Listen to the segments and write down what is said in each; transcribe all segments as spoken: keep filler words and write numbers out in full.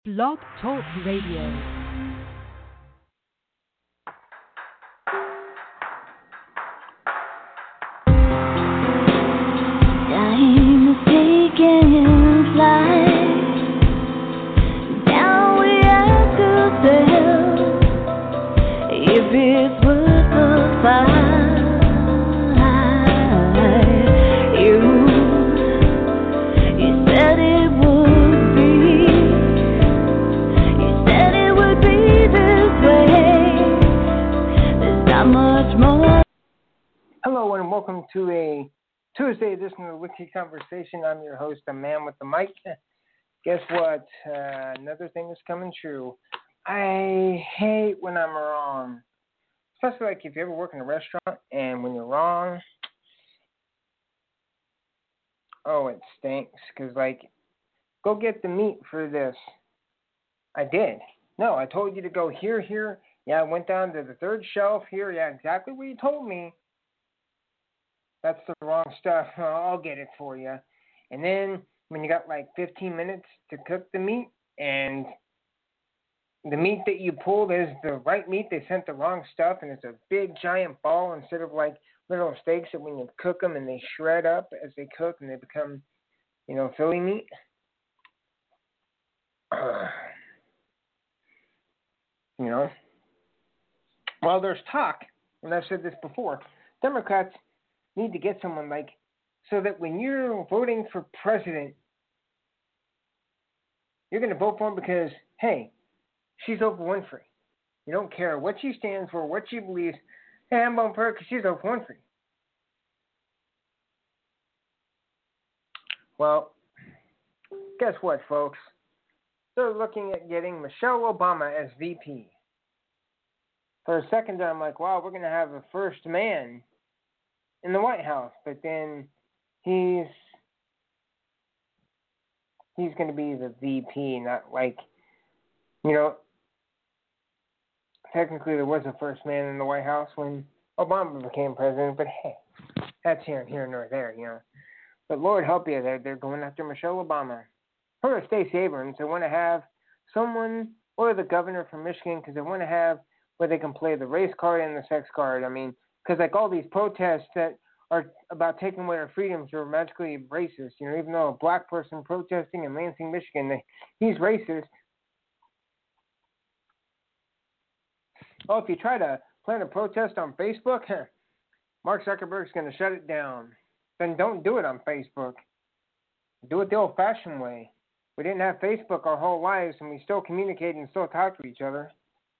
Blog Talk Radio. Time is taking flight. Now we have to tell if it's worth the fight. You, you said it would be. You said it would be this way. There's not much more. Hello and welcome to a Tuesday edition of the Wiki Conversation. I'm your host, the man with the mic. Guess what? Uh, another thing is coming true. I hate when I'm wrong. Especially like if you ever work in a restaurant and when you're wrong, oh, it stinks. Because, like, go get the meat for this. I did. No, I told you to go here, here. Yeah, I went down to the third shelf here. Yeah, exactly what you told me. That's the wrong stuff. I'll get it for you. And then when you got like fifteen minutes to cook the meat and the meat that you pulled is the right meat, they sent the wrong stuff and it's a big giant ball instead of like little steaks that when you cook them and they shred up as they cook and they become, you know, Philly meat. Uh, you know, well, there's talk, and I've said this before, Democrats need to get someone like, so that when you're voting for president, you're going to vote for him because, hey, she's Oprah Winfrey. You don't care what she stands for, what she believes. Hey, I'm voting for her because she's Oprah Winfrey. Well, guess what, folks? They're looking at getting Michelle Obama as V P. For a second there, I'm like, wow, we're going to have a first man in the White House, but then he's he's going to be the V P, not like, you know, technically there was a first man in the White House when Obama became president, but hey, that's here, here nor there, you know. But Lord help you, they're, they're going after Michelle Obama. Her or Stacey Abrams, they want to have someone, or the governor from Michigan, because they want to have where they can play the race card and the sex card. I mean, because like all these protests that are about taking away our freedoms are magically racist. You know, even though a black person protesting in Lansing, Michigan, they, he's racist. Oh, if you try to plan a protest on Facebook, Mark Zuckerberg's going to shut it down. Then don't do it on Facebook. Do it the old-fashioned way. We didn't have Facebook our whole lives, and we still communicate and still talk to each other.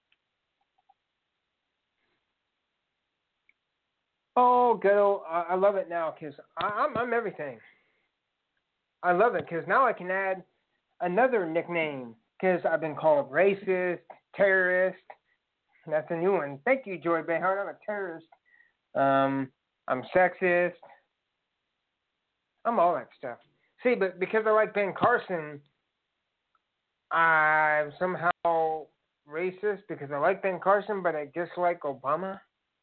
Oh, good old, I, I love it now because I'm, I'm everything. I love it because now I can add another nickname because I've been called racist, terrorist. That's a new one. Thank you, Joy Behar. I'm a terrorist. Um, I'm sexist. I'm all that stuff. See, but because I like Ben Carson, I'm somehow racist because I like Ben Carson, but I dislike Obama.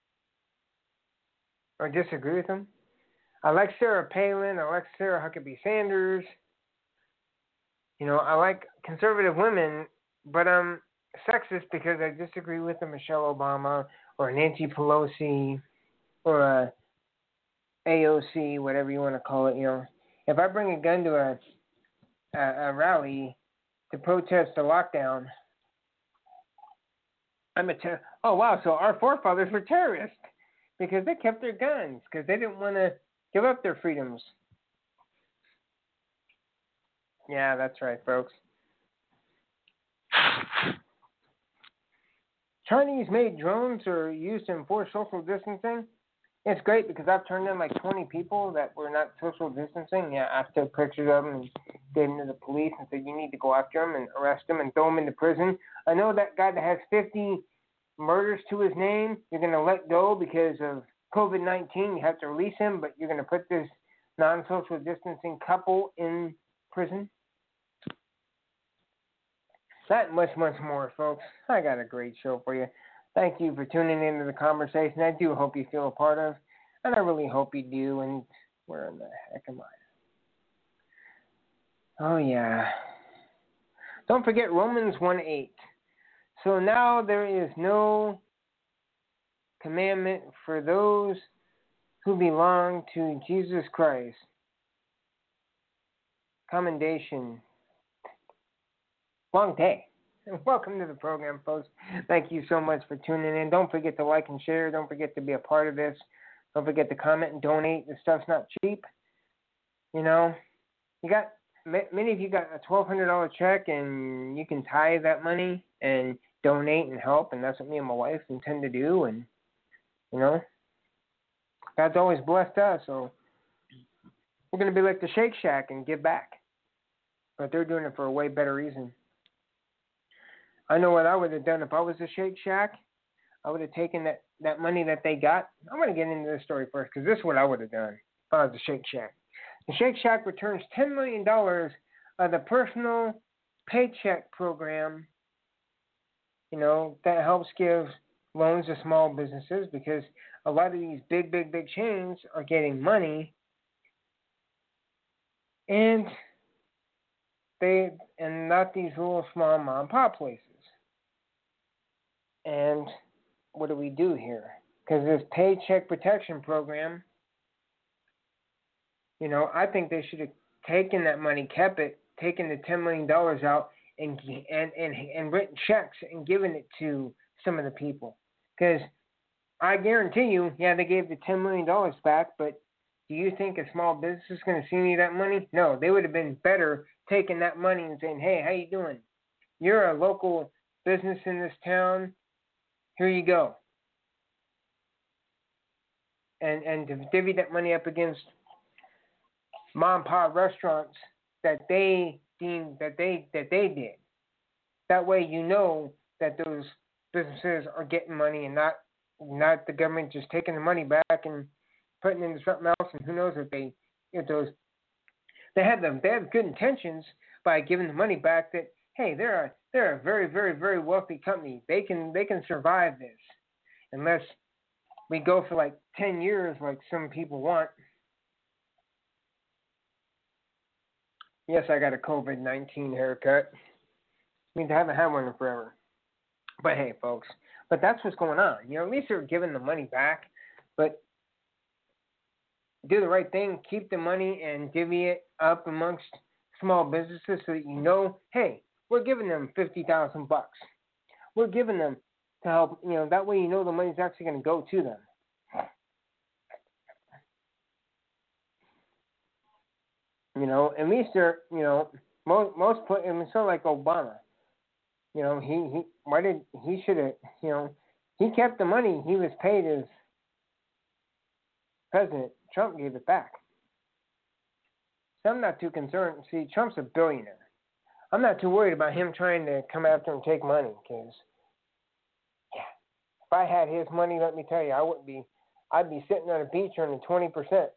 Or disagree with him. I like Sarah Palin. I like Sarah Huckabee Sanders. You know, I like conservative women, but I'm sexist because I disagree with a Michelle Obama or Nancy Pelosi or a A O C, whatever you want to call it. You know, if I bring a gun to a a, a rally to protest the lockdown, I'm a ter- oh wow, so our forefathers were terrorists. Because they kept their guns, because they didn't want to give up their freedoms. Yeah, that's right, folks. Chinese-made drones are used to enforce social distancing. It's great because I've turned in like twenty people that were not social distancing. Yeah, I took pictures of them and gave them to the police and said, you need to go after them and arrest them and throw them into prison. I know that guy that has fifty murders to his name, you're going to let go because of covid nineteen. You have to release him, but you're going to put this non-social distancing couple in prison. That and much, much more, folks. I got a great show for you. Thank you for tuning into the conversation. I do hope you feel a part of, and I really hope you do. And where in the heck am I? Oh, yeah. Don't forget Romans one eight. So now there is no commandment for those who belong to Jesus Christ. Commendation. Long day. Welcome to the program, folks. Thank you so much for tuning in. Don't forget to like and share. Don't forget to be a part of this. Don't forget to comment and donate. This stuff's not cheap. You know, you got many of you got a twelve hundred dollars check, and you can tithe that money and donate and help, and that's what me and my wife intend to do. And you know, God's always blessed us, so we're going to be like the Shake Shack and give back. But they're doing it for a way better reason. I know what I would have done if I was the Shake Shack. I would have taken that, that money that they got. I'm going to get into this story first because this is what I would have done if I was the Shake Shack. The Shake Shack returns ten million dollars of the personal paycheck program, you know, that helps give loans to small businesses because a lot of these big, big, big chains are getting money and they and not these little small mom and pop places. And what do we do here? Because this paycheck protection program, you know, I think they should have taken that money, kept it, taken the ten million dollars out, and and and and written checks and given it to some of the people. Because I guarantee you, yeah, they gave the ten million dollars back, but do you think a small business is going to see any of that money? No, they would have been better taking that money and saying, hey, how you doing? You're a local business in this town. Here you go. And and to divvy that money up against mom and pop restaurants that they deemed that they that they did. That way you know that those businesses are getting money and not not the government just taking the money back and putting it into something else. And who knows if they if those they had them they have good intentions by giving the money back. That hey, they're a they're a very very very wealthy company. They can they can survive this unless we go for like ten years like some people want. Yes, I got a COVID nineteen haircut. Means I haven't had one in forever. But hey, folks, but that's what's going on. You know, at least they're giving the money back, but do the right thing, keep the money and divvy it up amongst small businesses so that you know, hey, we're giving them fifty thousand bucks. We're giving them to help, you know, that way you know the money's actually going to go to them. You know, at least they're, you know, most, most, I mean, sort of like Obama. You know, he, he why did, he should have, you know, he kept the money he was paid as president. Trump gave it back. So I'm not too concerned. See, Trump's a billionaire. I'm not too worried about him trying to come after and take money because, yeah, if I had his money, let me tell you, I wouldn't be, I'd be sitting on a beach earning twenty percent.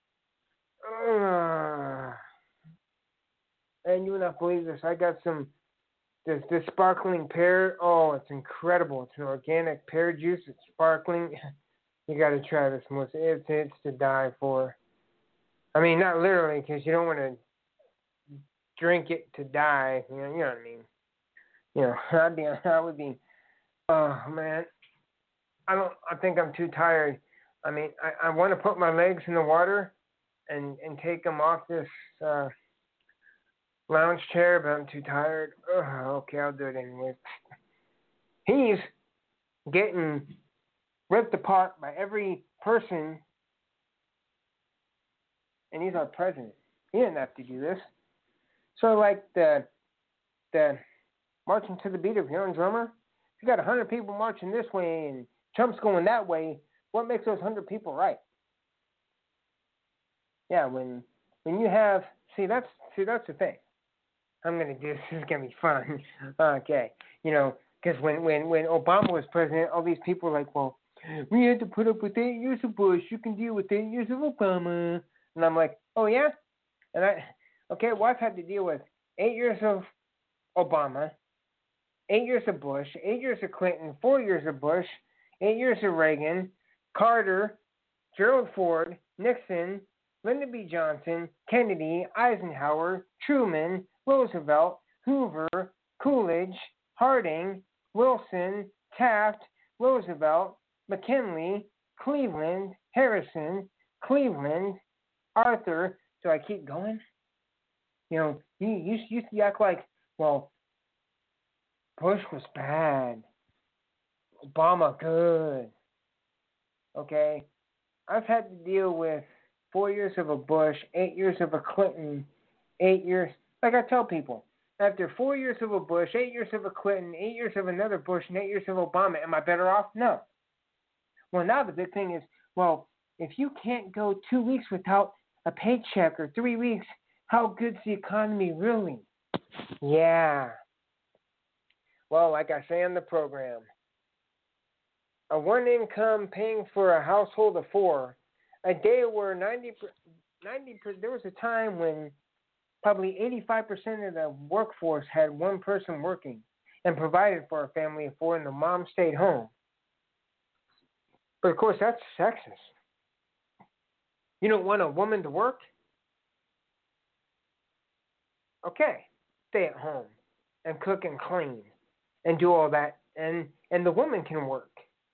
Uh, and you would not believe this. I got some, this, this sparkling pear. Oh, it's incredible. It's an organic pear juice. It's sparkling. You got to try this, Melissa. It's, it's to die for. I mean, not literally, because you don't want to drink it to die. You know, you know what I mean. You know, I'd be, I would be, oh, man. I don't, I think I'm too tired. I mean, I, I want to put my legs in the water and, and take them off this uh, lounge chair, but I'm too tired. Ugh, okay, I'll do it anyway. He's getting ripped apart by every person, and he's our president. He didn't have to do this. So, like the the marching to the beat of your own drummer, you got a hundred people marching this way, and Trump's going that way. What makes those hundred people right? Yeah, when when you have see that's see that's the thing. I'm gonna do this. This is gonna be fun. Okay, you know, because when when when Obama was president, all these people were like, well, we had to put up with eight years of Bush. You can deal with eight years of Obama. And I'm like, oh yeah, and I okay, well I've had to deal with eight years of Obama, eight years of Bush, eight years of Clinton, four years of Bush, eight years of Reagan, Carter, Gerald Ford, Nixon, Lyndon B. Johnson, Kennedy, Eisenhower, Truman, Roosevelt, Hoover, Coolidge, Harding, Wilson, Taft, Roosevelt, McKinley, Cleveland, Harrison, Cleveland, Arthur. Do I keep going? You know, you you used to act like, well, Bush was bad, Obama good. Okay, I've had to deal with four years of a Bush, eight years of a Clinton, eight years. Like I tell people, after four years of a Bush, eight years of a Clinton, eight years of another Bush, and eight years of Obama, am I better off? No. Well, now the big thing is, well, if you can't go two weeks without a paycheck or three weeks, how good's the economy really? Yeah. Well, like I say on the program, a one income paying for a household of four, a day where ninety, ninety, there was a time when probably eighty-five percent of the workforce had one person working and provided for a family of four, and the mom stayed home. But of course, that's sexist. You don't want a woman to work? Okay, stay at home and cook and clean and do all that, and, and the woman can work.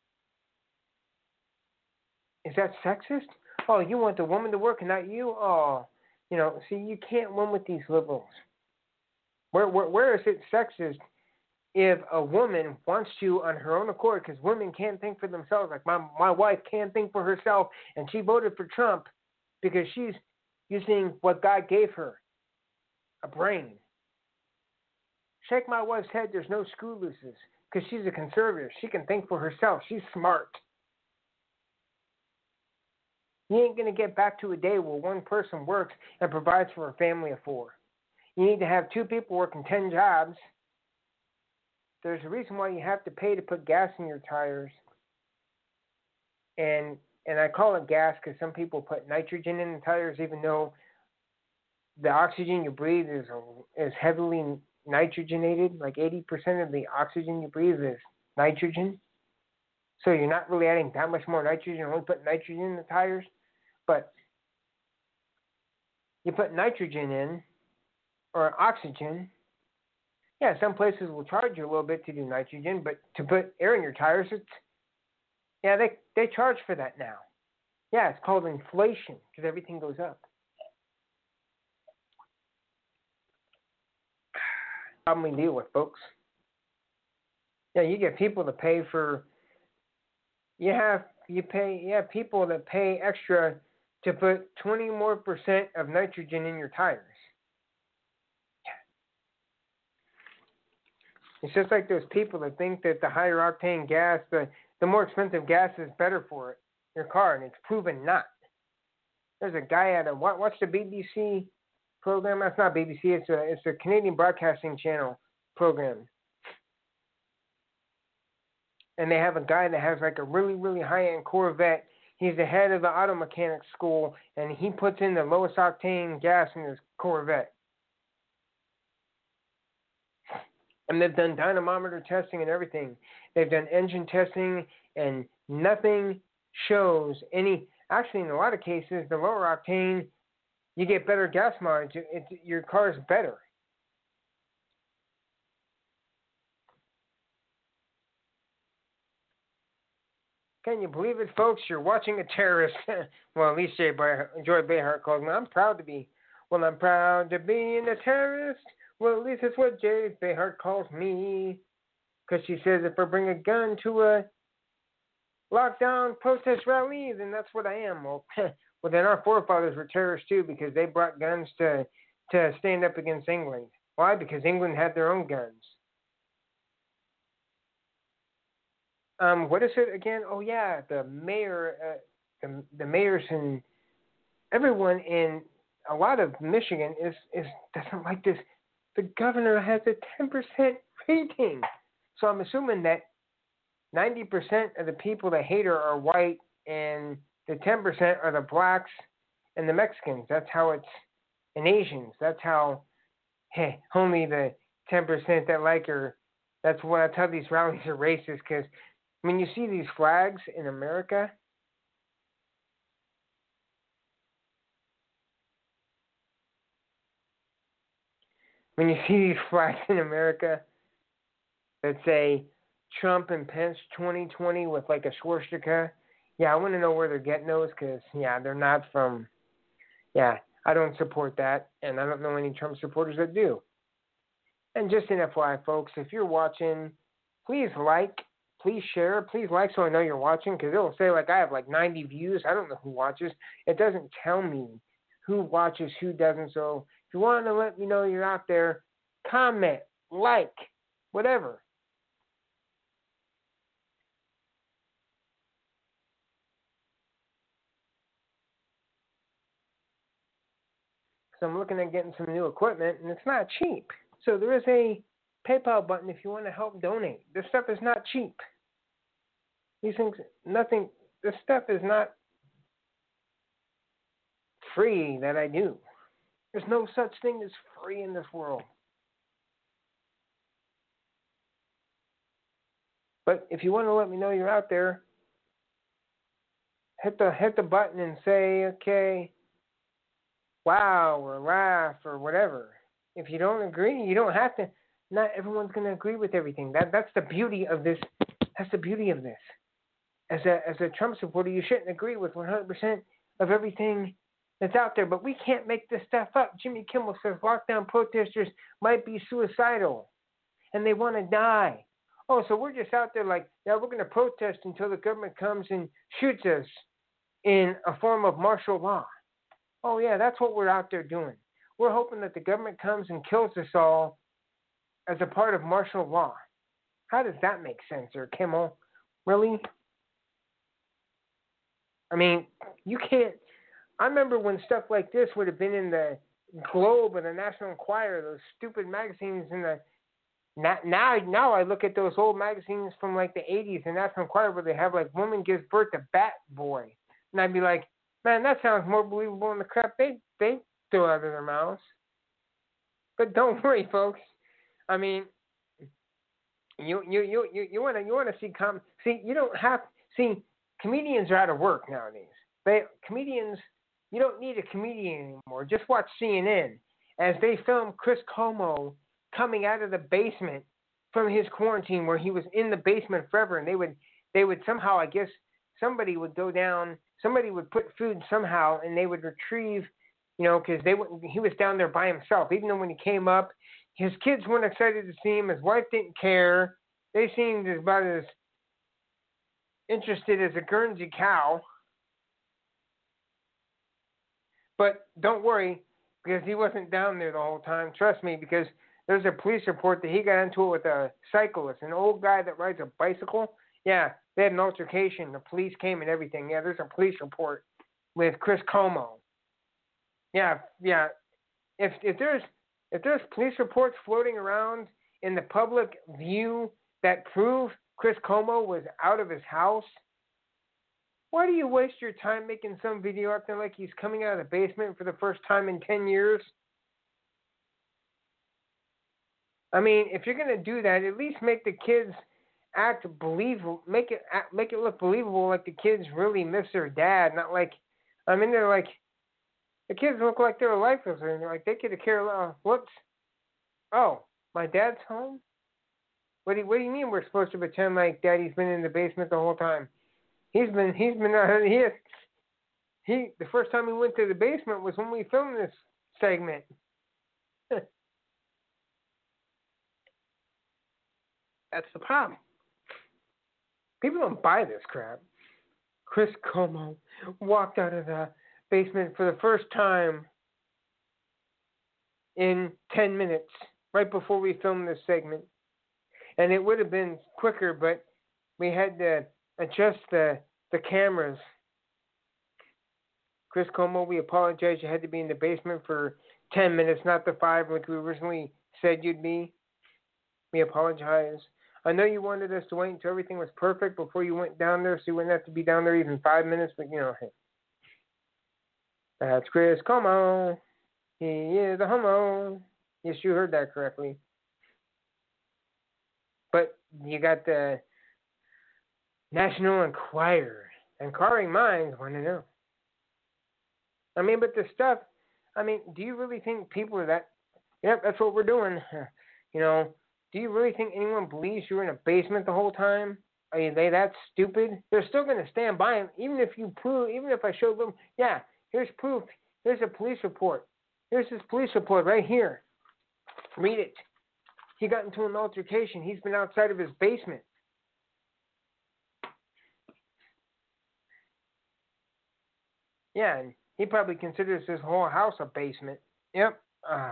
Is that sexist? Oh, you want the woman to work and not you? Oh, you know, see, you can't win with these liberals. Where, where, where is it sexist if a woman wants to on her own accord, because women can't think for themselves. Like my my wife can't think for herself, and she voted for Trump because she's using what God gave her, a brain. Shake my wife's head, there's no screw looses, because she's a conservative. She can think for herself. She's smart. You ain't going to get back to a day where one person works and provides for a family of four. You need to have two people working ten jobs. There's a reason why you have to pay to put gas in your tires. And and I call it gas because some people put nitrogen in the tires, even though the oxygen you breathe is is heavily nitrogenated. Like eighty percent of the oxygen you breathe is nitrogen. So you're not really adding that much more nitrogen, only putting nitrogen in the tires. But you put nitrogen in, or oxygen. Yeah, some places will charge you a little bit to do nitrogen, but to put air in your tires, it's, yeah, they, they charge for that now. Yeah, it's called inflation because everything goes up. Problem we deal with, folks. Yeah, you get people to pay for, you have, you pay, yeah, people that pay extra to put twenty more percent of nitrogen in your tires. It's just like those people that think that the higher octane gas, the, the more expensive gas is better for it, your car, and it's proven not. There's a guy at a, what, what's the B B C program? That's not B B C, it's a, it's a Canadian Broadcasting Channel program. And they have a guy that has like a really, really high-end Corvette. He's the head of the auto mechanic school, and he puts in the lowest octane gas in his Corvette. And they've done dynamometer testing and everything. They've done engine testing, and nothing shows any. Actually, in a lot of cases, the lower octane, you get better gas mileage. It, it, your car is better. Can you believe it, folks? You're watching a terrorist. Well, at least Jay Bar- Joy Behar calls me. I'm proud to be. Well, I'm proud to be a terrorist. Well, at least that's what Jay Behar calls me. Because she says if I bring a gun to a lockdown protest rally, then that's what I am. Well, well then our forefathers were terrorists too because they brought guns to, to stand up against England. Why? Because England had their own guns. Um, what is it again? Oh, yeah, the mayor, uh, the, the mayors and everyone in a lot of Michigan is, is doesn't like this. The governor has a ten percent rating. So I'm assuming that ninety percent of the people that hate her are white and the ten percent are the blacks and the Mexicans. That's how it's, and Asians. That's how, hey, only the ten percent that like her. That's what I tell these rallies are racist because when you see these flags in America, when you see these flags in America, that say Trump and Pence twenty twenty with like a swastika. Yeah, I want to know where they're getting those because, yeah, they're not from, yeah, I don't support that, and I don't know any Trump supporters that do. And just an F Y I, folks, if you're watching, please like, please share, please like so I know you're watching because it'll say like I have like ninety views. I don't know who watches. It doesn't tell me who watches, who doesn't. So if you want to let me know you're out there, comment, like, whatever. So I'm looking at getting some new equipment, and it's not cheap. So there is a PayPal button if you want to help donate. This stuff is not cheap. These things, nothing, this stuff is not free that I do. There's no such thing as free in this world. But if you want to let me know you're out there, hit the hit the button and say, okay, wow, or laugh, or whatever. If you don't agree, you don't have to. Not everyone's going to agree with everything. That That's the beauty of this. That's the beauty of this. As a as a Trump supporter, you shouldn't agree with one hundred percent of everything that's out there. But we can't make this stuff up. Jimmy Kimmel says lockdown protesters might be suicidal, and they want to die. Oh, so we're just out there like, yeah, we're going to protest until the government comes and shoots us in a form of martial law. Oh, yeah, that's what we're out there doing. We're hoping that the government comes and kills us all as a part of martial law. How does that make sense, Sir Kimmel? Really? I mean, you can't. I remember when stuff like this would have been in the Globe or the National Enquirer, those stupid magazines in the. Now, now, now I look at those old magazines from like the eighties, the National Enquirer, where they have like woman gives birth to Bat Boy, and I'd be like, man, that sounds more believable than the crap they they throw out of their mouths. But don't worry, folks. I mean, you you you you you want to you want to see com see you don't have see comedians are out of work nowadays. They comedians you don't need a comedian anymore. Just watch C N N as they film Chris Cuomo coming out of the basement from his quarantine where he was in the basement forever, and they would they would somehow, I guess somebody would go down, somebody would put food somehow, and they would retrieve, you know, because they would he was down there by himself. Even though when he came up, his kids weren't excited to see him. His wife didn't care. They seemed about as interested as a Guernsey cow. But don't worry, because he wasn't down there the whole time. Trust me, because there's a police report that he got into it with a cyclist, an old guy that rides a bicycle. Yeah, they had an altercation. The police came and everything. Yeah, there's a police report with Chris Cuomo. Yeah, yeah. If if there's if there's police reports floating around in the public view that prove Chris Cuomo was out of his house, why do you waste your time making some video out there like he's coming out of the basement for the first time in ten years? I mean, if you're gonna do that, at least make the kids act believable. Make it act, make it look believable, like the kids really miss their dad. Not like, I mean, they're like the kids look like they're lifeless, and like they could have cared. Uh, whoops. Oh, my dad's home. What do you, What do you mean we're supposed to pretend like Daddy's been in the basement the whole time? He's been he's been uh, he is, he the first time he went to the basement was when we filmed this segment. That's the problem. People don't buy this crap. Chris Cuomo walked out of the basement for the first time in ten minutes, right before we filmed this segment. And it would have been quicker, but we had to adjust the, the cameras. Chris Cuomo, we apologize. You had to be in the basement for ten minutes, not the five like we originally said you'd be. We apologize. I know you wanted us to wait until everything was perfect before you went down there, so you wouldn't have to be down there even five minutes, but you know, hey. That's Chris Cuomo. He is a homo. Yes, you heard that correctly. But you got the National Enquirer. Inquiring minds want to know. I mean, but the stuff, I mean, do you really think people are that, yep, that's what we're doing. You know, Do you really think anyone believes you were in a basement the whole time? Are you, they that stupid? They're still going to stand by him, even if you prove, even if I show them, yeah, here's proof. Here's a police report. Here's his police report right here. Read it. He got into an altercation. He's been outside of his basement. Yeah, and he probably considers his whole house a basement. Yep. Ah.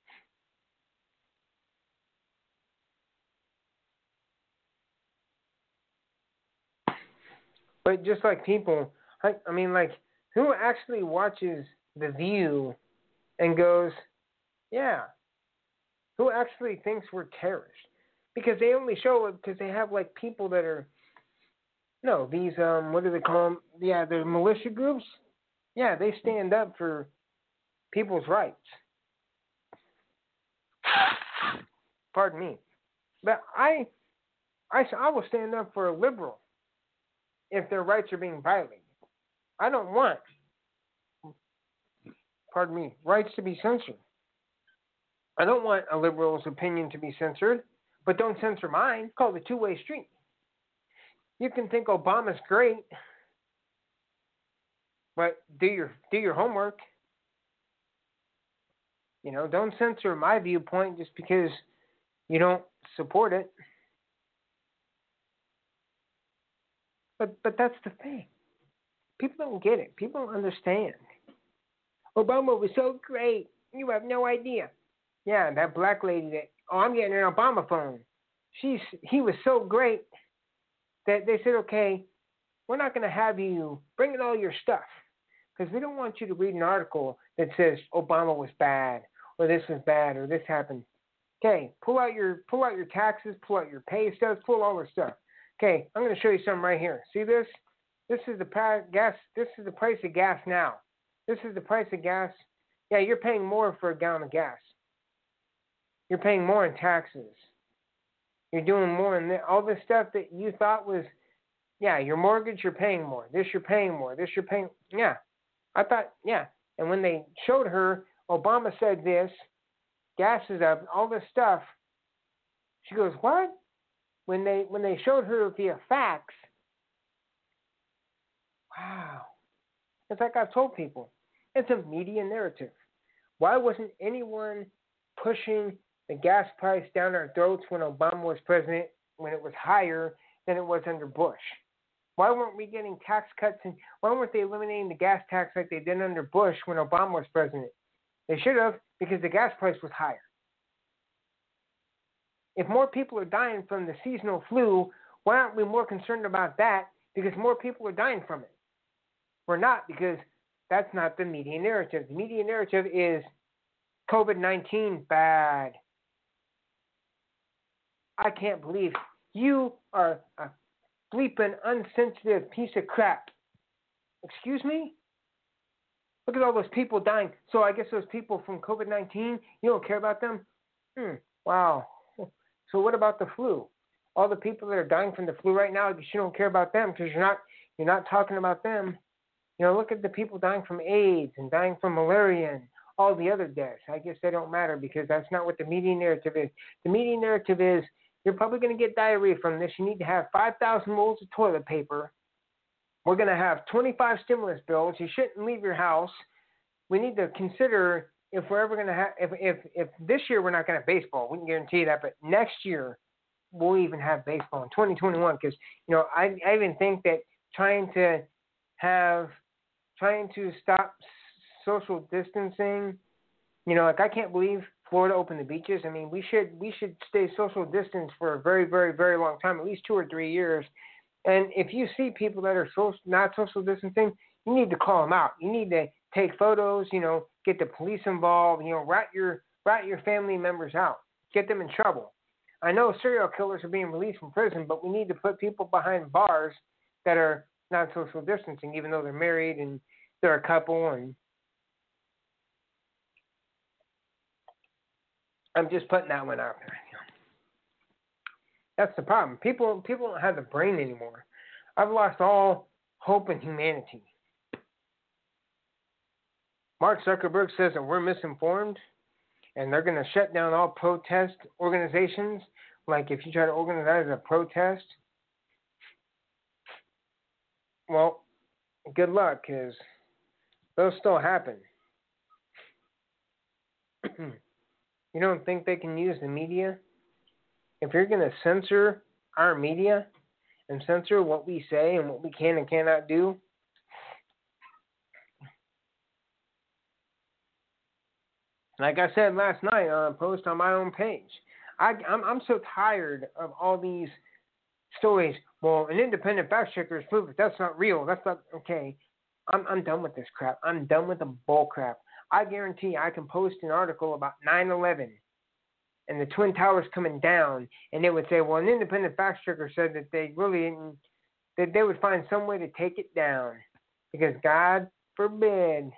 But just like people, I, I mean, like, who actually watches The View and goes, yeah, who actually thinks we're terrorists? Because they only show it because they have, like, people that are, no, these, um, what do they call them? Yeah, they're militia groups. Yeah, they stand up for people's rights. Pardon me. But I, I, I will stand up for a liberal if their rights are being violated. I don't want, pardon me, rights to be censored. I don't want a liberal's opinion to be censored, but don't censor mine. It's called a two-way street. You can think Obama's great, but do your do your homework. You know, don't censor my viewpoint just because you don't support it. But but that's the thing. People don't get it. People don't understand. Obama was so great. You have no idea. Yeah, that black lady that, oh, I'm getting an Obama phone. She's he was so great that they said, okay, we're not going to have you bring in all your stuff because we don't want you to read an article that says Obama was bad or this was bad or this happened. Okay, pull out your pull out your taxes, pull out your pay stubs, pull all the stuff. Okay, I'm going to show you something right here. See this? This is the pa- gas. This is the price of gas now. This is the price of gas. Yeah, you're paying more for a gallon of gas. You're paying more in taxes. You're doing more in the, all this stuff that you thought was, yeah, your mortgage, you're paying more. This, you're paying more. This, you're paying, yeah. I thought, yeah. And when they showed her, Obama said this, gas is up, all this stuff. She goes, what? When they when they showed her via fax, wow. It's like I've told people, it's a media narrative. Why wasn't anyone pushing the gas price down our throats when Obama was president, when it was higher than it was under Bush? Why weren't we getting tax cuts, and why weren't they eliminating the gas tax like they did under Bush when Obama was president? They should have, because the gas price was higher. If more people are dying from the seasonal flu, why aren't we more concerned about that? Because more people are dying from it. We're not, because that's not the media narrative. The media narrative is COVID nineteen bad. I can't believe you are a bleeping unsensitive piece of crap. Excuse me? Look at all those people dying. So I guess those people from COVID nineteen, you don't care about them? Hmm, wow. So what about the flu? All the people that are dying from the flu right now, you don't care about them because you're not you're not talking about them. You know, look at the people dying from AIDS and dying from malaria and all the other deaths. I guess they don't matter because that's not what the media narrative is. The media narrative is you're probably going to get diarrhea from this. You need to have five thousand rolls of toilet paper. We're going to have twenty-five stimulus bills. You shouldn't leave your house. We need to consider if we're ever going to have, if, if, if this year we're not going to have baseball, we can guarantee that, but next year we'll even have baseball in twenty twenty-one because, you know, I, I even think that trying to have, trying to stop social distancing, you know, like I can't believe Florida opened the beaches. I mean, we should, we should stay social distance for a very, very, very long time, at least two or three years. And if you see people that are social, not social distancing, you need to call them out. You need to take photos, you know, get the police involved, you know, rat your rat your family members out, get them in trouble. I know serial killers are being released from prison, but we need to put people behind bars that are not social distancing, even though they're married and they're a couple. And I'm just putting that one out there. That's the problem. People people don't have the brain anymore. I've lost all hope in humanity. Mark Zuckerberg says that we're misinformed and they're going to shut down all protest organizations Like if you try to organize a protest, well, good luck, because those still happen. You don't think they can use the media? If you're going to censor our media and censor what we say and what we can and cannot do, like I said last night on a post on my own page, I, I'm, I'm so tired of all these stories. Well, an independent fact checker has proved that that's not real. That's not okay. I'm I'm done with this crap. I'm done with the bull crap. I guarantee I can post an article about nine eleven and the Twin Towers coming down, and they would say, well, an independent fact checker said that they really didn't, that they would find some way to take it down, because God forbid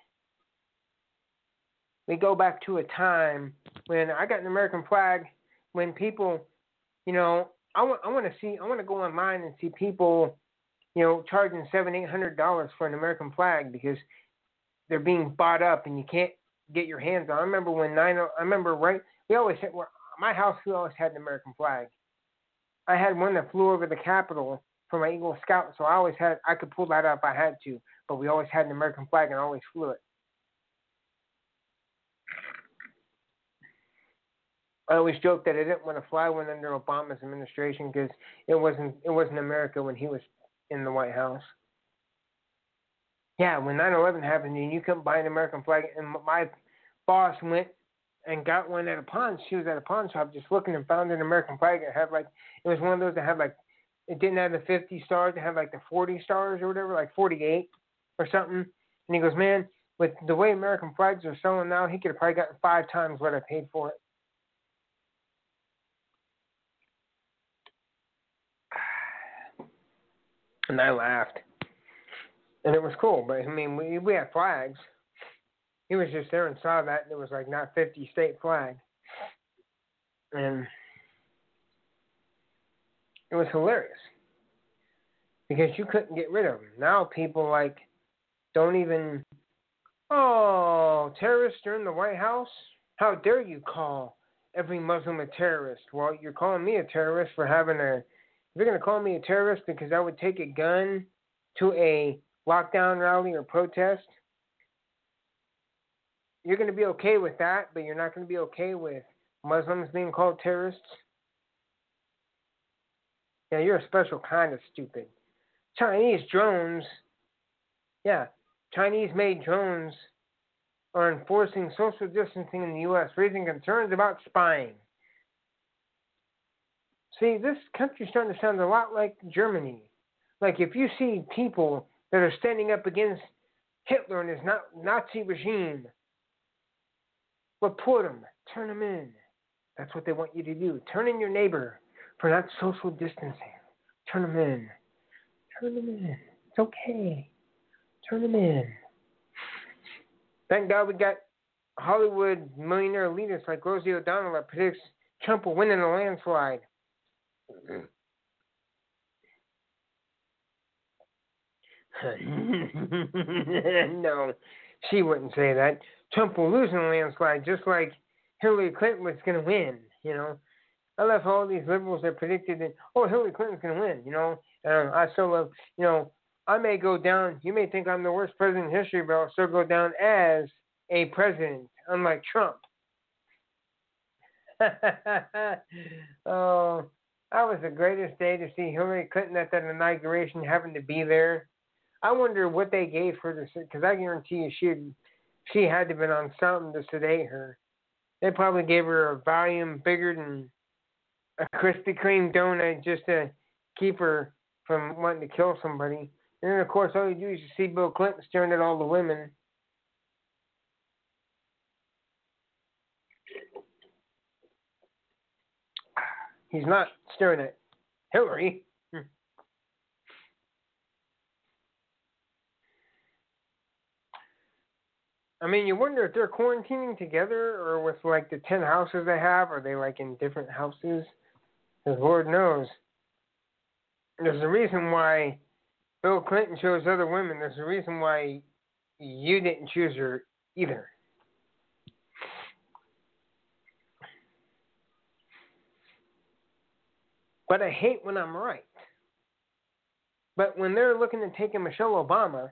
we go back to a time when I got an American flag, when people, you know, I want I want to see, I want to go online and see people, you know, charging seven, eight hundred dollars for an American flag because they're being bought up and you can't get your hands on. I remember when nine, I remember right, we always had, my house, we always had an American flag. I had one that flew over the Capitol for my Eagle Scout, so I always had, I could pull that up if I had to, but we always had an American flag and I always flew it. I always joked that I didn't want to fly one under Obama's administration because it wasn't it wasn't America when he was in the White House. Yeah, when nine eleven happened and you couldn't buy an American flag, and my boss went and got one at a pawn. She was at a pawn shop just looking and found an American flag. It had like, it was one of those that had like, it didn't have the fifty stars, it had like the forty stars or whatever, like forty-eight or something. And he goes, man, with the way American flags are selling now, he could have probably gotten five times what I paid for it. And I laughed. And it was cool, but I mean, we we had flags. He was just there and saw that, and it was like not fifty state flag. And it was hilarious because you couldn't get rid of them. Now people like don't even, oh, terrorists are in the White House? How dare you call every Muslim a terrorist? Well, you're calling me a terrorist for having a, if you're going to call me a terrorist because I would take a gun to a lockdown rally or protest, you're going to be okay with that, but you're not going to be okay with Muslims being called terrorists? Yeah, you're a special kind of stupid. Chinese drones, yeah, Chinese-made drones are enforcing social distancing in the U S, raising concerns about spying. See, this country's starting to sound a lot like Germany. Like if you see people that are standing up against Hitler and his Nazi regime, report them, turn them in. That's what they want you to do. Turn in your neighbor for not social distancing. Turn them in. Turn them in. It's okay. Turn them in. Thank God we got Hollywood millionaire leaders like Rosie O'Donnell that predicts Trump will win in a landslide. No, she wouldn't say that. Trump will lose in a landslide, just like Hillary Clinton was going to win, you know. I love all these liberals that predicted that, oh, Hillary Clinton's going to win, you know. Um, I still love, you know, I may go down, you may think I'm the worst president in history, but I'll still go down as a president, unlike Trump. Oh, that was the greatest day to see Hillary Clinton at that inauguration, having to be there. I wonder what they gave her to, because I guarantee you she had, she had to have been on something to sedate her. They probably gave her a volume bigger than a Krispy Kreme donut just to keep her from wanting to kill somebody. And then, of course, all you do is you see Bill Clinton staring at all the women. He's not staring at Hillary. I mean, you wonder if they're quarantining together or with, like, the ten houses they have. Are they, like, in different houses? Because Lord knows. There's a reason why Bill Clinton chose other women. There's a reason why you didn't choose her either. But I hate when I'm right. But when they're looking at taking Michelle Obama,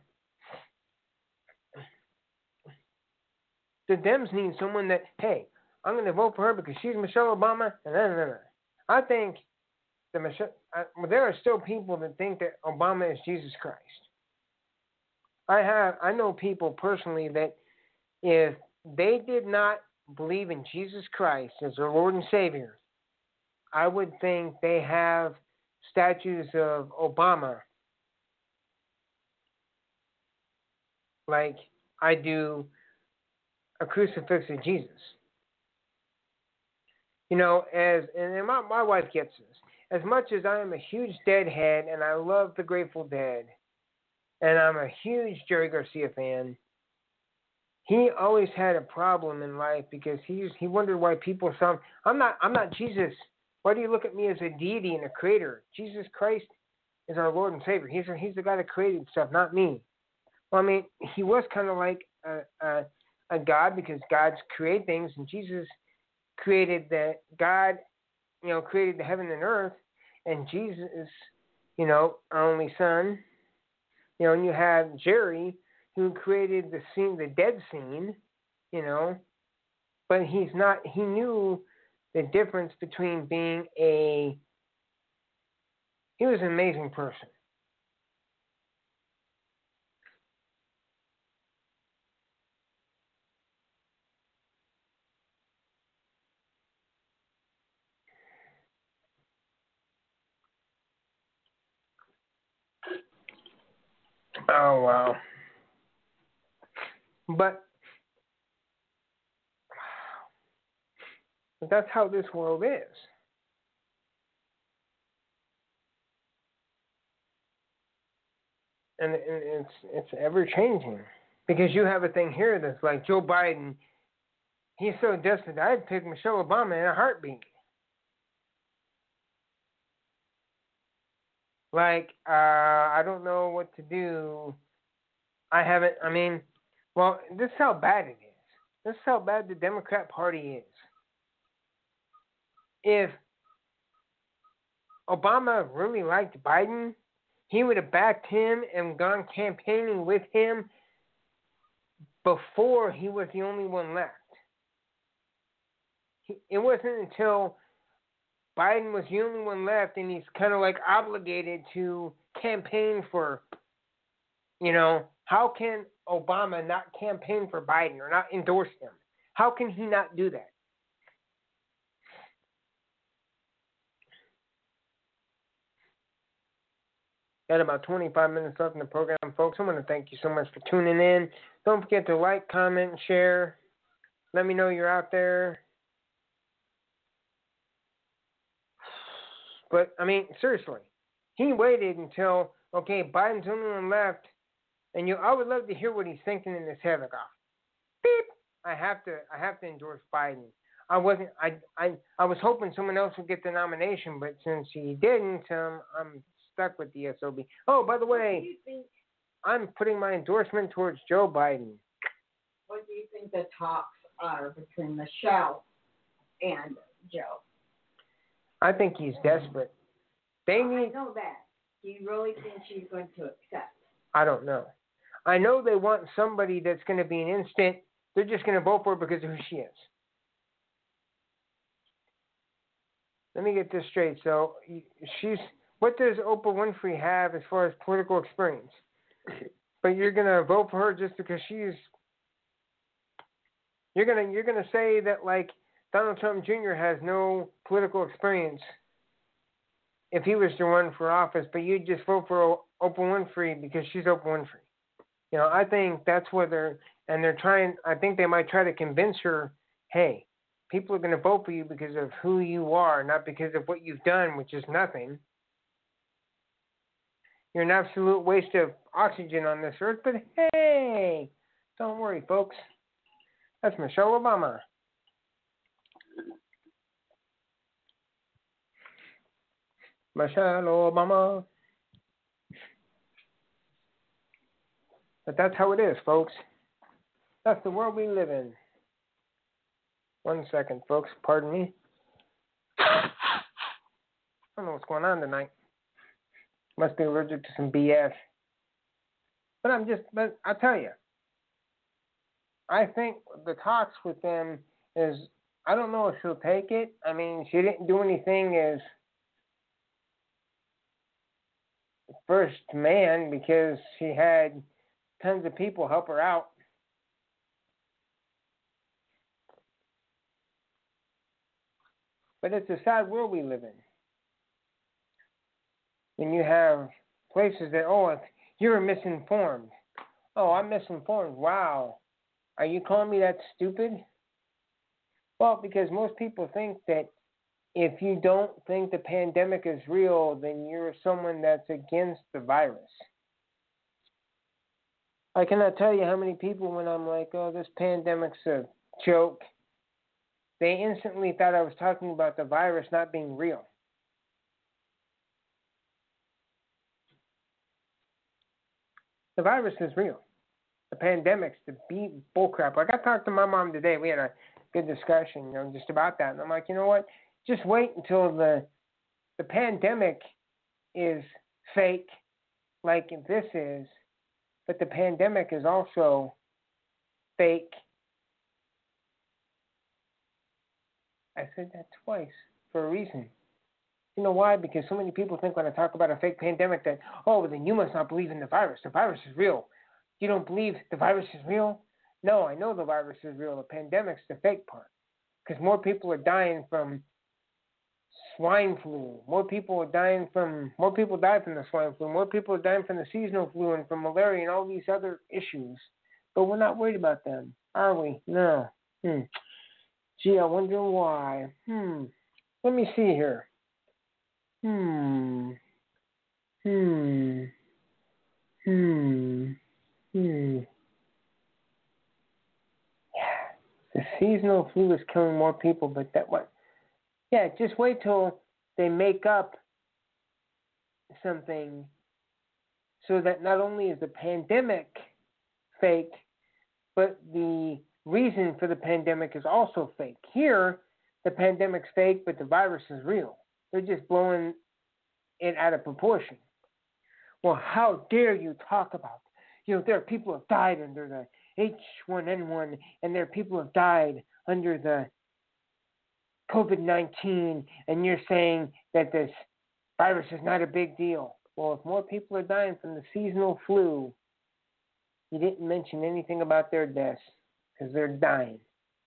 the Dems need someone that, hey, I'm going to vote for her because she's Michelle Obama. And then, and then, I think the Michelle, I, well, there are still people that think that Obama is Jesus Christ. I have, I know people personally that if they did not believe in Jesus Christ as their Lord and Savior, I would think they have statues of Obama like I do a crucifix of Jesus. You know, as and my, my wife gets this. As much as I am a huge Deadhead and I love the Grateful Dead, and I'm a huge Jerry Garcia fan, he always had a problem in life because he he wondered why people saw him. I'm not I'm not Jesus. Why do you look at me as a deity and a creator? Jesus Christ is our Lord and Savior. He's he's the guy that created stuff, not me. Well, I mean, he was kind of like a, a a God because God's create things, and Jesus created the God, you know, created the heaven and earth, and Jesus, you know, our only son. You know, and you have Jerry, who created the scene, the dead scene, you know, but he's not, he knew the difference between being a, he was an amazing person. Oh, wow. But, but that's how this world is. And, and it's it's ever changing. Because you have a thing here that's like Joe Biden, he's so desperate, I'd pick Michelle Obama in a heartbeat. Like, uh, I don't know what to do. I haven't, I mean, well, this is how bad it is. This is how bad the Democrat Party is. If Obama really liked Biden, he would have backed him and gone campaigning with him before he was the only one left. He, it wasn't until Biden was the only one left and he's kind of like obligated to campaign for, you know, how can Obama not campaign for Biden or not endorse him? How can he not do that? Got about twenty-five minutes left in the program, folks. I want to thank you so much for tuning in. Don't forget to like, comment, and share. Let me know you're out there. But, I mean, seriously, he waited until, okay, Biden's the only one left, and you, I would love to hear what he's thinking in his head. Like, oh, beep, I have to, I have to endorse Biden. I wasn't, I, I, I was hoping someone else would get the nomination, but since he didn't, um, I'm stuck with the S O B. Oh, by the way, I'm putting my endorsement towards Joe Biden. What do you think the talks are between Michelle and Joe? I think he's desperate. They well, need. I know that. Do you really think she's going to accept? I don't know. I know they want somebody that's going to be an instant. They're just going to vote for her because of who she is. Let me get this straight. So she's. What does Oprah Winfrey have as far as political experience? But you're going to vote for her just because she's. You're gonna you're gonna say that like Donald Trump Junior has no political experience if he was to run for office, but you just vote for Oprah Winfrey because she's Oprah Winfrey. You know, I think that's where they're, and they're trying, I think they might try to convince her, hey, people are going to vote for you because of who you are, not because of what you've done, which is nothing. You're an absolute waste of oxygen on this earth, but hey, don't worry, folks. That's Michelle Obama. Michelle Obama. But that's how it is, folks. That's the world we live in. One second, folks. Pardon me. I don't know what's going on tonight. Must be allergic to some B S. But I'm just, but I'll tell you, I think the talks with them is, I don't know if she'll take it. I mean, she didn't do anything as first man because she had tons of people help her out. But it's a sad world we live in. When you have places that, oh, if you're misinformed. Oh, I'm misinformed. Wow. Are you calling me that stupid? Well, because most people think that if you don't think the pandemic is real, then you're someone that's against the virus. I cannot tell you how many people, when I'm like, oh, this pandemic's a joke, they instantly thought I was talking about the virus not being real. The virus is real. The pandemic's the beat bullcrap. Like I talked to my mom today. We had a good discussion, you know, just about that. And I'm like, you know what? Just wait until the the pandemic is fake, like this is, but the pandemic is also fake. I said that twice for a reason. You know why? Because so many people think when I talk about a fake pandemic that, oh, well, then you must not believe in the virus. The virus is real. You don't believe the virus is real? No, I know the virus is real. The pandemic's the fake part. Because more people are dying from swine flu. More people are dying from, more people die from the swine flu. More people are dying from the seasonal flu and from malaria and all these other issues. But we're not worried about them, are we? No. Hmm. Gee, I wonder why. Hmm. Let me see here. Hmm. Hmm. Hmm. Hmm. Yeah. The seasonal flu is killing more people, but that what? Yeah, just wait till they make up something so that not only is the pandemic fake, but the reason for the pandemic is also fake. Here, the pandemic's fake, but the virus is real. They're just blowing it out of proportion. Well, how dare you talk about, you know, there are people who have died under the H one N one, and there are people who have died under the COVID nineteen, and you're saying that this virus is not a big deal. Well, if more people are dying from the seasonal flu, you didn't mention anything about their deaths because they're dying.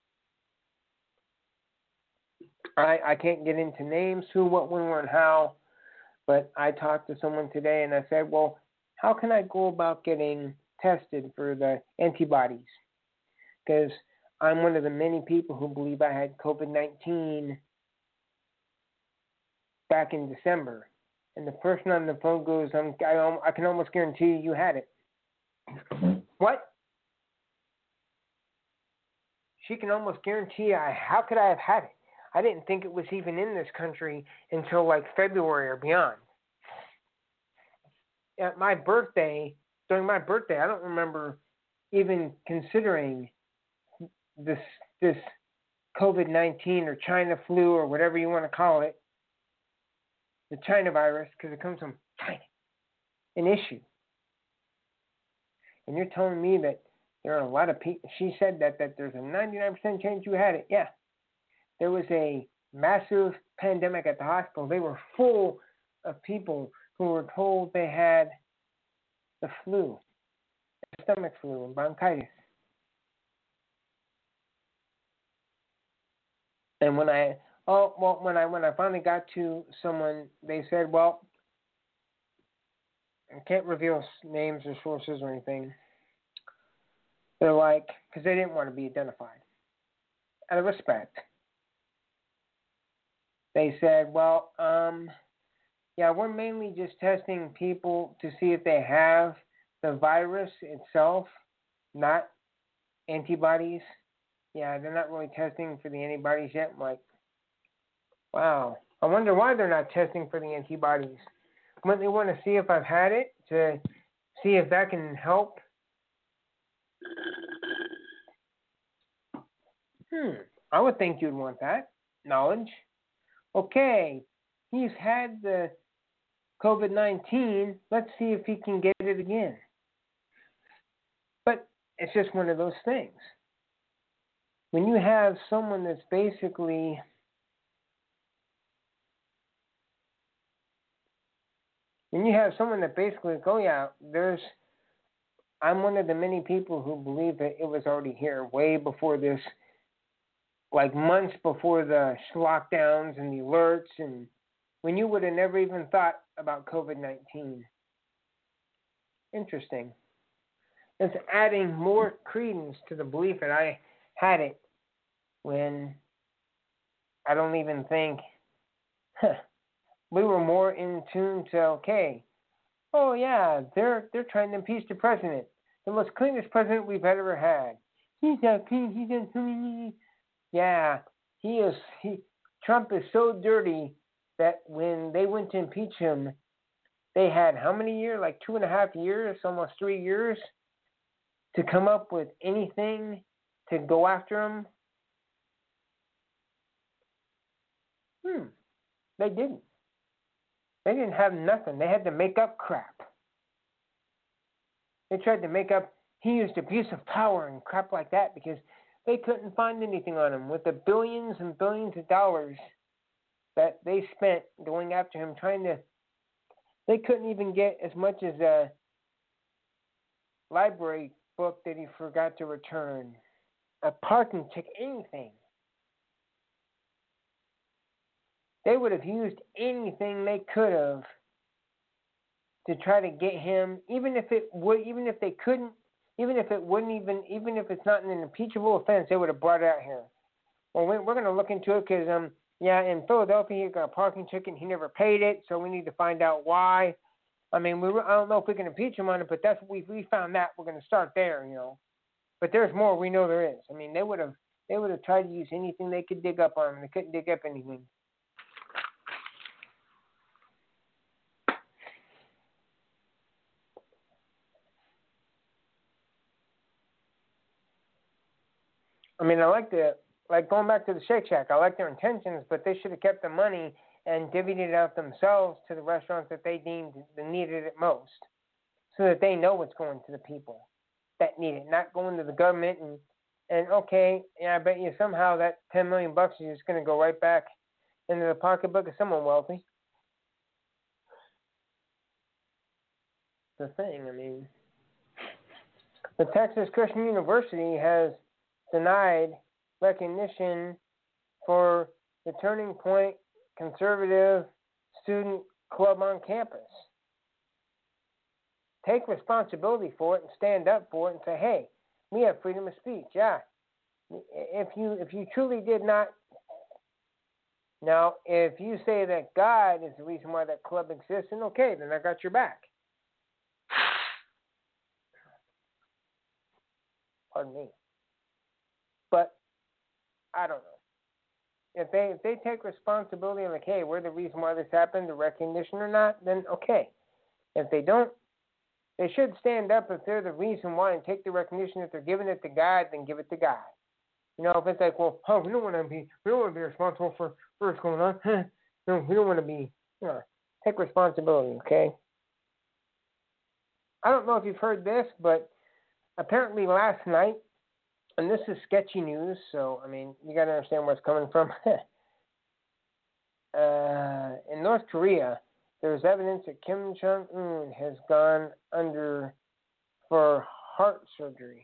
I, I can't get into names, who, what, when, where, and how, but I talked to someone today and I said, well, how can I go about getting tested for the antibodies? Because I'm one of the many people who believe I had COVID nineteen back in December. And the person on the phone goes, I'm, I, I can almost guarantee you you had it. What? She can almost guarantee I, how could I have had it? I didn't think it was even in this country until like February or beyond. At my birthday, during my birthday, I don't remember even considering this this COVID nineteen or China flu or whatever you want to call it, the China virus, because it comes from China, an issue. And you're telling me that there are a lot of people, she said that, that there's a ninety-nine percent chance you had it. Yeah. There was a massive pandemic at the hospital. They were full of people who were told they had the flu, the stomach flu, and bronchitis. And when I oh well when I when I finally got to someone, they said, well, I can't reveal names or sources or anything. They're like, because they didn't want to be identified, out of respect. They said, well, um, yeah, we're mainly just testing people to see if they have the virus itself, not antibodies. Yeah, they're not really testing for the antibodies yet. I'm like, wow. I wonder why they're not testing for the antibodies. Wouldn't they want to see if I've had it to see if that can help? Hmm. I would think you'd want that knowledge. Okay. He's had the COVID nineteen. Let's see if he can get it again. But it's just one of those things. When you have someone that's basically when you have someone that basically go, oh yeah, there's I'm one of the many people who believe that it was already here way before this, like months before the lockdowns and the alerts, and when you would have never even thought about COVID nineteen. Interesting. It's adding more credence to the belief that I had it when I don't even think huh, we were more in tune to, okay, oh yeah, they're they're trying to impeach the president, the most cleanest president we've ever had. He's not clean. He's not clean. Yeah, he is. He Trump is so dirty that when they went to impeach him, they had how many years? Like two and a half years, almost three years, to come up with anything to go after him. Hmm. They didn't. They didn't have nothing. They had to make up crap. They tried to make up he used abuse of power and crap like that because they couldn't find anything on him with the billions and billions of dollars that they spent going after him, trying to. They couldn't even get as much as a library book that he forgot to return, a parking ticket, anything. They would have used anything they could have to try to get him, even if it would, even if they couldn't, even if it wouldn't even, even if it's not an impeachable offense, they would have brought it out here. Well, we're going to look into it because, um, yeah, in Philadelphia he got a parking ticket and he never paid it, so we need to find out why. I mean, we I don't know if we can impeach him on it, but that's we we found that we're going to start there, you know. But there's more. We know there is. I mean, they would have they would have tried to use anything they could dig up on him. They couldn't dig up anything. I mean, I like the like going back to the Shake Shack. I like their intentions, but they should have kept the money and divvied it out themselves to the restaurants that they deemed needed it most, so that they know what's going to the people that need it, not going to the government and and okay, yeah, I bet you somehow that ten million bucks is just going to go right back into the pocketbook of someone wealthy. The thing, I mean, the Texas Christian University has denied recognition for the Turning Point Conservative Student Club on campus. Take responsibility for it and stand up for it and say, hey, we have freedom of speech. Yeah. If you if you truly did not, now if you say that God is the reason why that club exists, then okay, then I got your back. Pardon me. But I don't know. If they if they take responsibility and like, hey, we're the reason why this happened, the recognition or not, then okay. If they don't, they should stand up if they're the reason why and take the recognition. If they're giving it to God, then give it to God. You know, if it's like, well, oh, we don't want to be, we don't want to be responsible for what's going on. No, we don't want to be. You know, take responsibility, okay? I don't know if you've heard this, but apparently last night, and this is sketchy news, so I mean, you got to understand where it's coming from. uh, in North Korea, there's evidence that Kim Jong-un has gone under for heart surgery.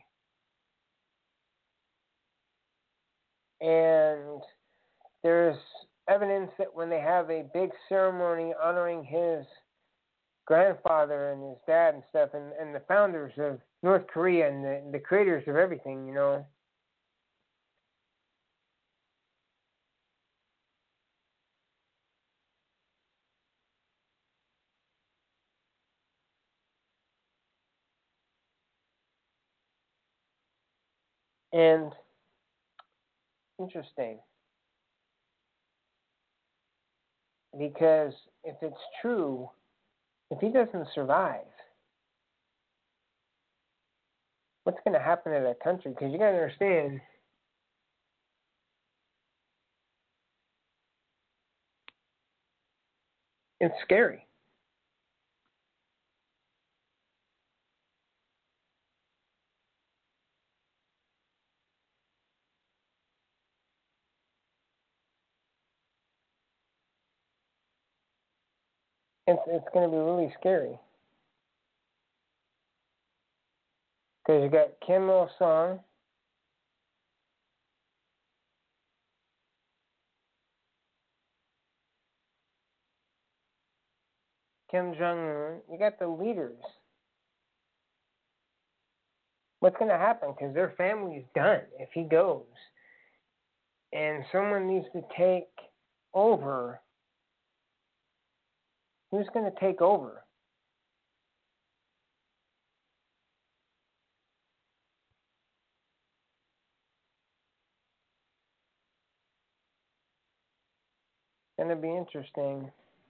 And there's evidence that when they have a big ceremony honoring his grandfather and his dad and stuff, and, and the founders of North Korea and the, the creators of everything, you know, and interesting, because if it's true, if he doesn't survive, what's going to happen to that country? Because you got to understand, It's scary. It's it's going to be really scary because you got Kim Il Sung. Kim Jong Un, you got the leaders. What's going to happen? Because their family's done if he goes. And someone needs to take over. Who's going to take over? It's going to be interesting.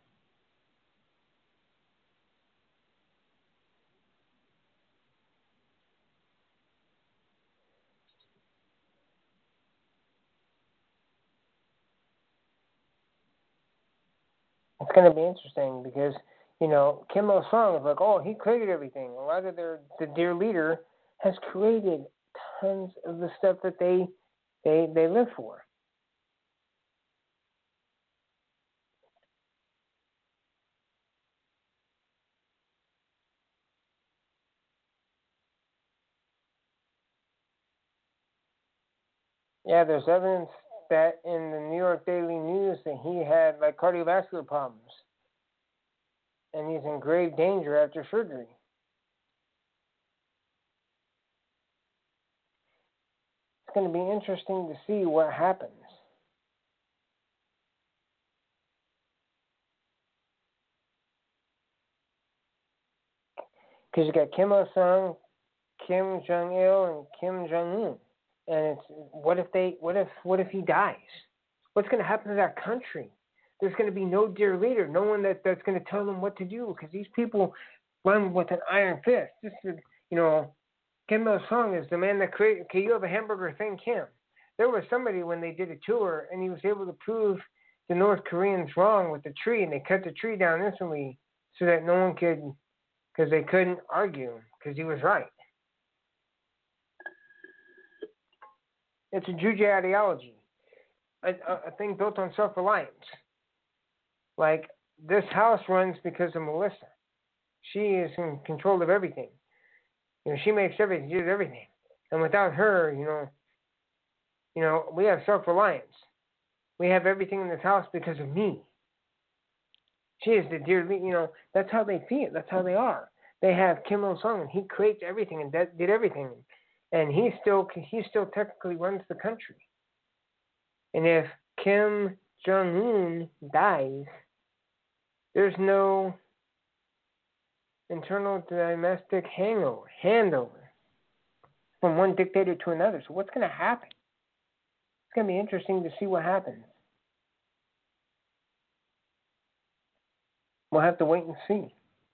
It's going to be interesting because, you know, Kim Il Sung is like, oh, he created everything. A lot of their, the dear leader has created tons of the stuff that they, they, they live for. Yeah, there's evidence that in the New York Daily News that he had like cardiovascular problems. And he's in grave danger after surgery. It's going to be interesting to see what happens. Because you got Kim Il Sung, Kim Jong Il, and Kim Jong Un, and it's what if they, what if, what if he dies? What's going to happen to that country? There's going to be no dear leader, no one that, that's going to tell them what to do, because these people run with an iron fist. This is, you know, Kim Il Sung is the man that created. Okay, you have a hamburger thing, Kim. There was somebody when they did a tour, and he was able to prove the North Koreans wrong with the tree, and they cut the tree down instantly so that no one could, because they couldn't argue, because he was right. It's a Juche ideology, a, a, a thing built on self-reliance. Like, this house runs because of Melissa. She is in control of everything. You know, she makes everything, she does everything. And without her, you know, you know, we have self-reliance. We have everything in this house because of me. She is the dear, you know, that's how they feel. That's how they are. They have Kim Il Sung, and he creates everything and did everything. And he still, he still technically runs the country. And if Kim Jong Un dies, there's no internal domestic hangover, handover from one dictator to another. So what's going to happen? It's going to be interesting to see what happens. We'll have to wait and see.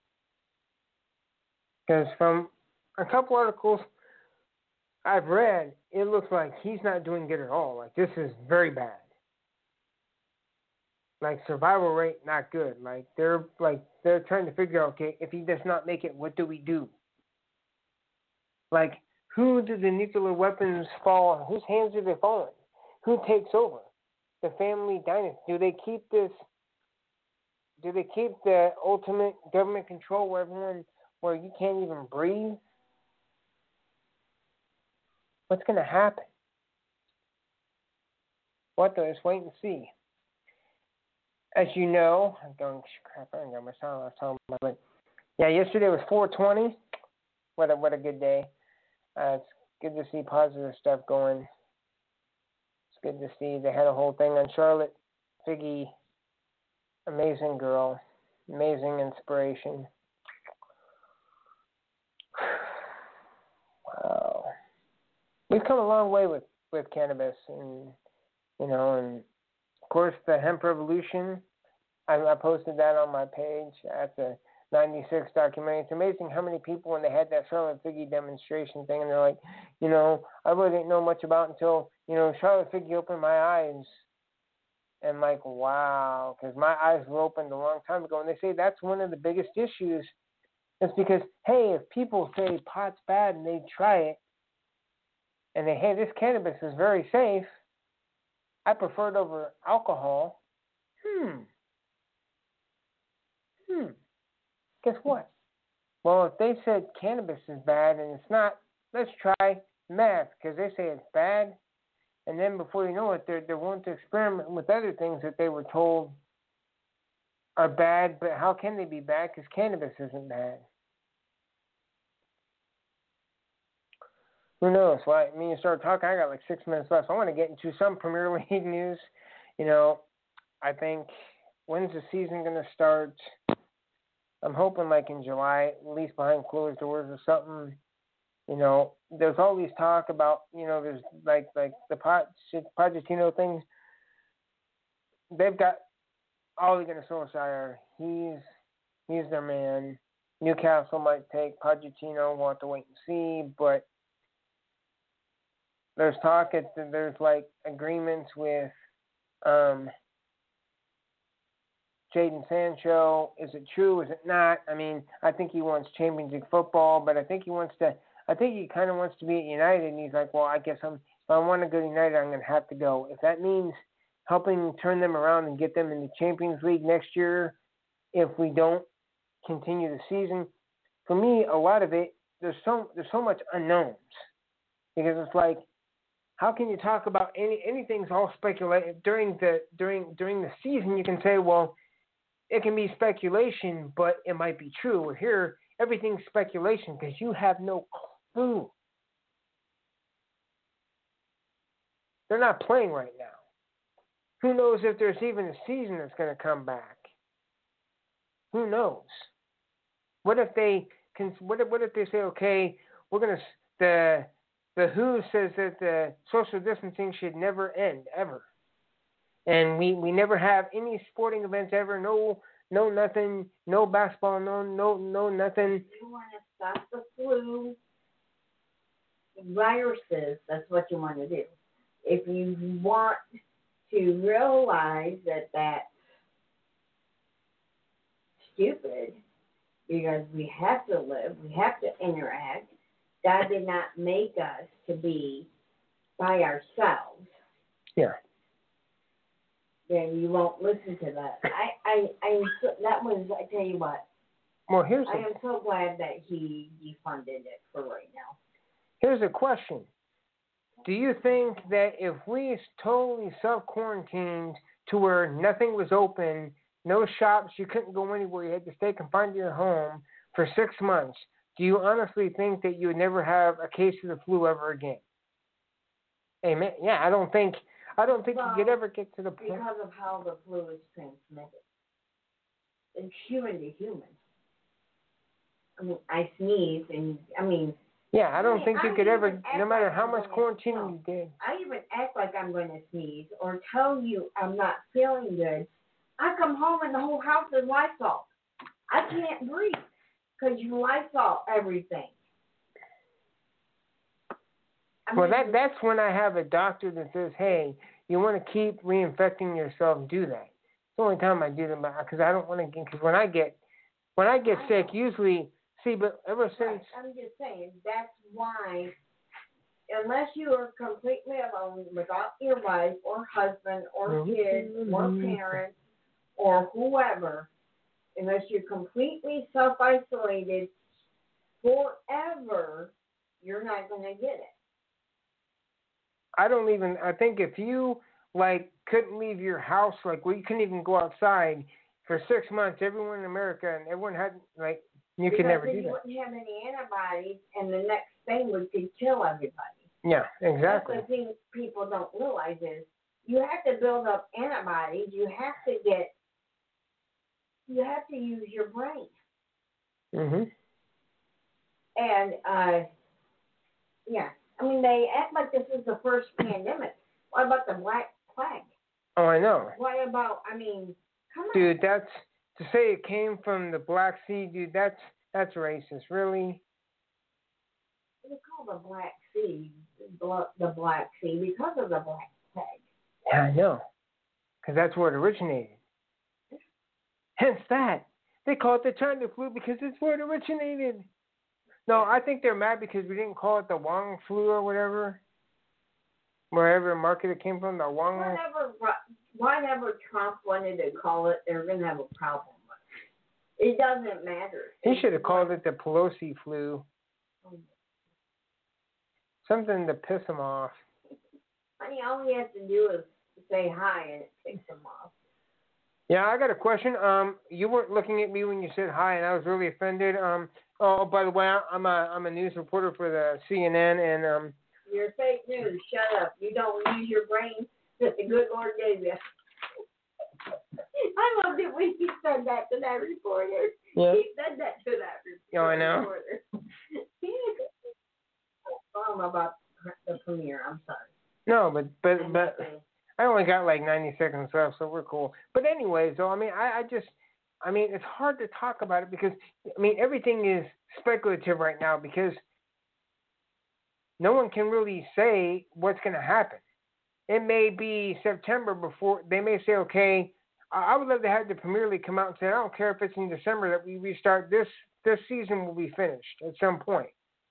Because from a couple articles I've read, it looks like he's not doing good at all. Like, this is very bad. Like, survival rate, not good. Like, they're like they're trying to figure out, okay, if he does not make it, what do we do? Like, who do the nuclear weapons fall on? Whose hands do they fall in? Who takes over? The family dynasty. Do they keep this? Do they keep the ultimate government control where everyone, where you can't even breathe? What's going to happen? What though? Just wait and see. As you know, I'm going, crap, I don't got my sound last time. But yeah, yesterday was four twenty. What a, what a good day. Uh, it's good to see positive stuff going. It's good to see they had a whole thing on Charlotte Figgy. Amazing girl. Amazing inspiration. Wow. We've come a long way with, with cannabis, and, you know, and of course the hemp revolution. I, I posted that on my page. That's a ninety-six documentary. It's amazing how many people, when they had that Charlotte Figgy demonstration thing, and they're like, you know, I really didn't know much about it until, you know, Charlotte Figgy opened my eyes and like, wow, because my eyes were opened a long time ago. And they say that's one of the biggest issues. It's because, hey, if people say pot's bad and they try it, and they, hey, this cannabis is very safe, I prefer it over alcohol. Hmm. Hmm. Guess what? Well, if they said cannabis is bad and it's not, let's try meth because they say it's bad. And then before you know it, they're, they're willing to experiment with other things that they were told are bad. But how can they be bad? Because cannabis isn't bad. Who knows? Well, I mean, you start talking, I got like six minutes left. So I want to get into some Premier League news. You know, I think, when's the season going to start? I'm hoping like in July, at least behind closed doors or something. You know, there's all these talk about, you know, there's like like the Pochettino things. They've got Ole Gunnar Solskjaer. He's he's their man. Newcastle might take Pochettino. We'll have to wait and see. But there's talk that there's like agreements with um, Jadon Sancho. Is it true? Is it not? I mean, I think he wants Champions League football, but I think he wants to. I think he kind of wants to be at United, and he's like, well, I guess I'm, if I want to go to United, I'm going to have to go. If that means helping turn them around and get them in the Champions League next year, if we don't continue the season, for me, a lot of it, there's so there's so much unknowns, because it's like, how can you talk about any anything's all speculative during the during during the season? You can say, well, it can be speculation, but it might be true. Or here, everything's speculation because you have no clue. They're not playing right now. Who knows if there's even a season that's going to come back? Who knows? What if they can? What if, what if they say, okay, we're going to the the W H O says that the social distancing should never end ever, and we, we never have any sporting events ever. No, no nothing. No basketball. No, no, no nothing. You want to stop the flu, viruses. That's what you want to do. If you want to realize that that's stupid, because we have to live, we have to interact. God did not make us to be by ourselves. Yeah. Then you won't listen to that. I, I, I, that was, I tell you what. Well, here's. I am so glad that he defunded it for right now. Here's a question. Do you think that if we totally self-quarantined to where nothing was open, no shops, you couldn't go anywhere, you had to stay confined to your home for six months, do you honestly think that you would never have a case of the flu ever again? Amen. Yeah, I don't think I don't think well, you could ever get to the point. Because of how the flu is transmitted. It's human to human. I mean, I sneeze and, I mean... Yeah, I don't I, think you I could ever, no matter like how much quarantine no. you did. I even act like I'm going to sneeze or tell you I'm not feeling good. I come home and the whole house is Lysol. I can't breathe because you Lysol everything. I Well, mean, that that's when I have a doctor that says, hey, you want to keep reinfecting yourself, do that. It's the only time I do that, because I don't want to get, because when I get, when I get I sick, know. usually, see, but ever since. Right. I'm just saying, that's why, unless you are completely alone without your wife or husband or kids or parents or whoever, unless you're completely self-isolated forever, you're not going to get it. I don't even, I think if you, like, couldn't leave your house, like, well, you couldn't even go outside for six months, everyone in America, and everyone had, like, you because could never then do you that. wouldn't have any antibodies, and the next thing would could kill everybody. Yeah, exactly. That's the thing people don't realize is you have to build up antibodies. You have to get, you have to use your brain. Mm-hmm. And, uh, yeah. I mean, they act like this is the first pandemic. What about the Black Plague? Oh, I know. What about, I mean, come on. Dude, that's, to say it came from the Black Sea, dude, that's that's racist, really. They call the Black Sea the Black Sea because of the Black Plague. Yeah, I know. because that's where it originated. Hence that. They call it the China flu because it's where it originated. No, I think they're mad because we didn't call it the Wang flu or whatever. Wherever market it came from, the Wang. Whatever, whatever Trump wanted to call it, they're going to have a problem with it. It doesn't matter. He should have called it the Pelosi flu. Something to piss him off. Honey, all he has to do is say hi and it takes him off. Yeah, I got a question. Um, you weren't looking at me when you said hi, and I was really offended. Um, oh, by the way, I'm a I'm a news reporter for the C N N, and um. You're fake news. Shut up. You don't use your brain that the good Lord gave you. I loved it when he said that to that reporter. Yeah. He said that to that reporter. Yeah, I know. I'm about the premiere. I'm sorry. No, but but but I only got like ninety seconds left, so we're cool. But anyway, so I mean, I, I just, I mean, it's hard to talk about it because I mean everything is speculative right now because no one can really say what's going to happen. It may be September before they may say, okay, I would love to have the Premier League come out and say, I don't care if it's in December that we restart this. This season will be finished at some point.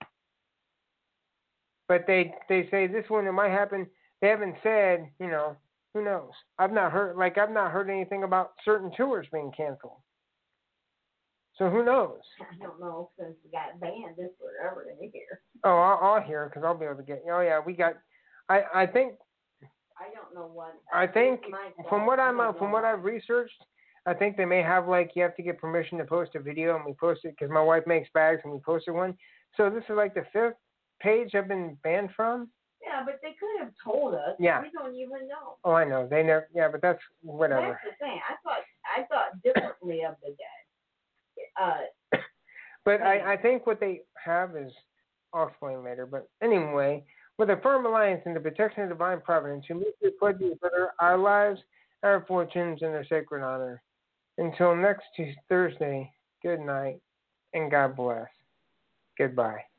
But they they say this one it might happen. They haven't said, you know, who knows? I've not heard like I've not heard anything about certain tours being canceled. So who knows? I don't know since we got banned this forever in here. Oh, I'll, I'll hear because I'll be able to get. Oh yeah, we got. I I think. I don't know what. I think from what I'm uh, from what I've researched, I think they may have like you have to get permission to post a video, and we post it because my wife makes bags and we posted one. So this is like the fifth page I've been banned from. Yeah, but they could have told us. Yeah. We don't even know. Oh, I know. They never. Yeah, but that's whatever. That's the thing. I thought I thought differently of the dead. Uh. But I, I think what they have is, I'll explain later. But anyway, with a firm alliance in the protection of divine providence, who mutually pledge each other our lives, our fortunes, and their sacred honor. Until next Thursday, good night, and God bless. Goodbye.